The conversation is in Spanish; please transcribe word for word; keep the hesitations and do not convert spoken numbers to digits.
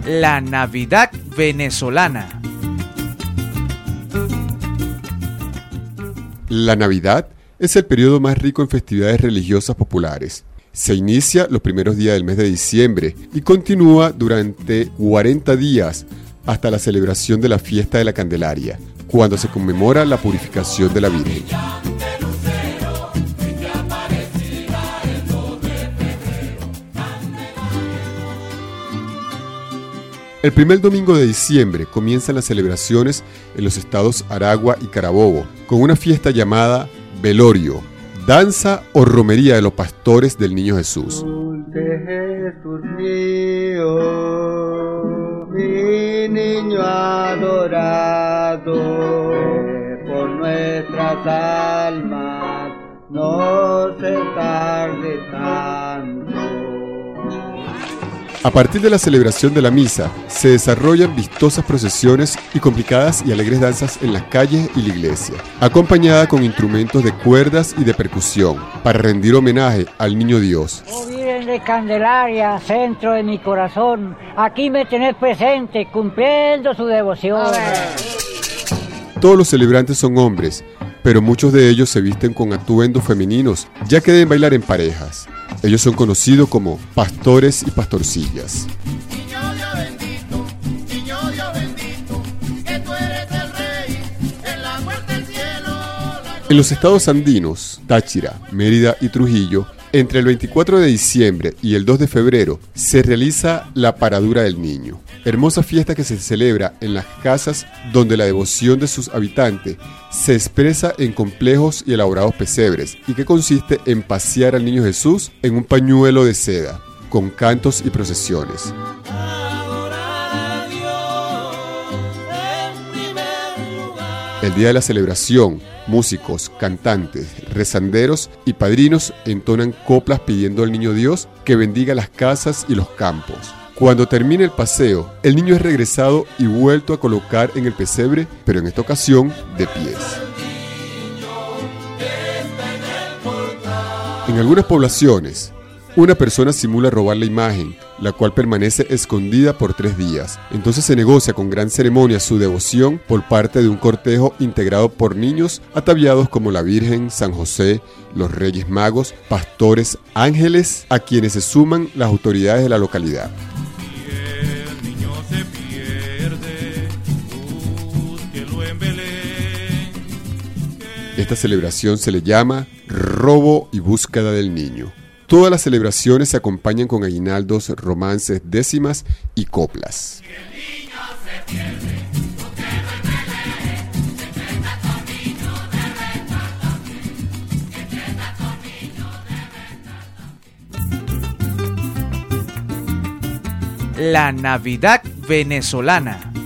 La Navidad venezolana. La Navidad es el periodo más rico en festividades religiosas populares. Se inicia los primeros días del mes de diciembre y continúa durante cuarenta días hasta la celebración de la fiesta de la Candelaria, cuando se conmemora la purificación de la Virgen. El primer domingo de diciembre comienzan las celebraciones en los estados Aragua y Carabobo, con una fiesta llamada Velorio, danza o romería de los pastores del Niño Jesús. Dulce Jesús mío, mi niño adorado, por nuestras almas no se tarde tanto. A partir de la celebración de la misa, se desarrollan vistosas procesiones y complicadas y alegres danzas en las calles y la iglesia, acompañada con instrumentos de cuerdas y de percusión, para rendir homenaje al Niño Dios. Oh Virgen de Candelaria, centro de mi corazón, aquí me tenés presente, cumpliendo su devoción. Todos los celebrantes son hombres, pero muchos de ellos se visten con atuendos femeninos, ya que deben bailar en parejas. Ellos son conocidos como pastores y pastorcillas. Niño Dios bendito, niño Dios bendito, que tú eres el rey, en la muerte del cielo. En los estados andinos, Táchira, Mérida y Trujillo, entre el veinticuatro de diciembre y el dos de febrero, se realiza la Paradura del Niño, hermosa fiesta que se celebra en las casas donde la devoción de sus habitantes se expresa en complejos y elaborados pesebres y que consiste en pasear al Niño Jesús en un pañuelo de seda, con cantos y procesiones. El día de la celebración, músicos, cantantes, rezanderos y padrinos entonan coplas pidiendo al Niño Dios que bendiga las casas y los campos. Cuando termina el paseo, el niño es regresado y vuelto a colocar en el pesebre, pero en esta ocasión de pies. En algunas poblaciones, una persona simula robar la imagen, la cual permanece escondida por tres días. Entonces se negocia con gran ceremonia su devoción por parte de un cortejo integrado por niños ataviados como la Virgen, San José, los Reyes Magos, pastores, ángeles, a quienes se suman las autoridades de la localidad. Esta celebración se le llama robo y búsqueda del niño. Todas las celebraciones se acompañan con aguinaldos, romances, décimas y coplas. La Navidad venezolana.